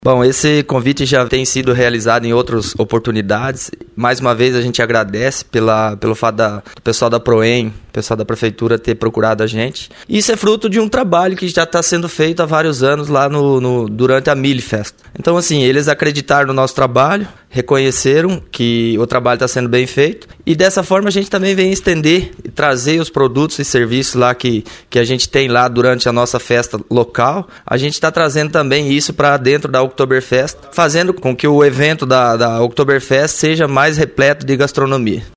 Bom, esse convite já tem sido realizado em outras oportunidades. Mais uma vez a gente agradece pelo fato do pessoal da Proem, pessoal da Prefeitura ter procurado a gente. Isso é fruto de um trabalho que já está sendo feito há vários anos lá durante a Millfest. Então, assim, eles acreditaram no nosso trabalho, reconheceram que o trabalho está sendo bem feito e dessa forma a gente também vem estender e trazer os produtos e serviços lá que a gente tem lá durante a nossa festa local. A gente está trazendo também isso para dentro da Oktoberfest, fazendo com que o evento da Oktoberfest seja mais repleto de gastronomia.